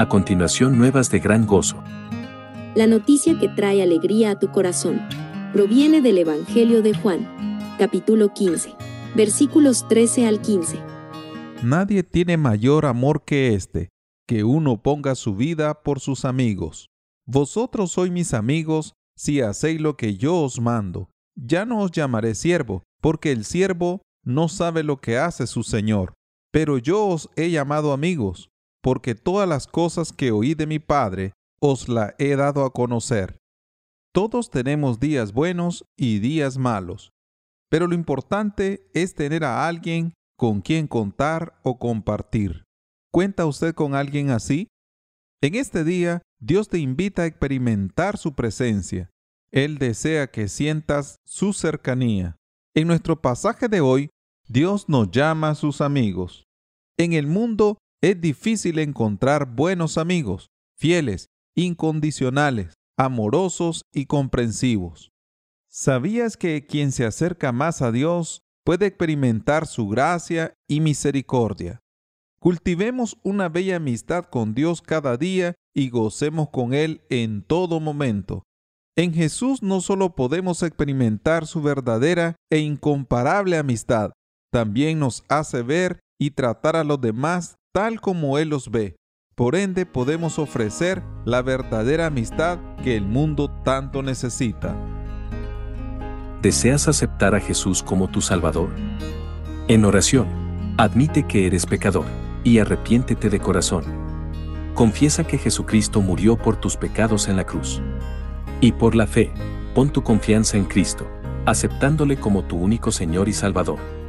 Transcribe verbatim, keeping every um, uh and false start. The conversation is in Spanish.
A continuación, nuevas de gran gozo. La noticia que trae alegría a tu corazón proviene del Evangelio de Juan, capítulo quince, versículos trece al quince. Nadie tiene mayor amor que este, que uno ponga su vida por sus amigos. Vosotros sois mis amigos si hacéis lo que yo os mando. Ya no os llamaré siervo, porque el siervo no sabe lo que hace su señor. Pero yo os he llamado amigos, porque todas las cosas que oí de mi Padre os las he dado a conocer. Todos tenemos días buenos y días malos, pero lo importante es tener a alguien con quien contar o compartir. ¿Cuenta usted con alguien así? En este día, Dios te invita a experimentar su presencia. Él desea que sientas su cercanía. En nuestro pasaje de hoy, Dios nos llama a sus amigos. En el mundo es difícil encontrar buenos amigos, fieles, incondicionales, amorosos y comprensivos. ¿Sabías que quien se acerca más a Dios puede experimentar su gracia y misericordia? Cultivemos una bella amistad con Dios cada día y gocemos con Él en todo momento. En Jesús no solo podemos experimentar su verdadera e incomparable amistad, también nos hace ver y tratar a los demás tal como Él los ve. Por ende, podemos ofrecer la verdadera amistad que el mundo tanto necesita. ¿Deseas aceptar a Jesús como tu Salvador? En oración, admite que eres pecador y arrepiéntete de corazón. Confiesa que Jesucristo murió por tus pecados en la cruz. Y por la fe, pon tu confianza en Cristo, aceptándole como tu único Señor y Salvador.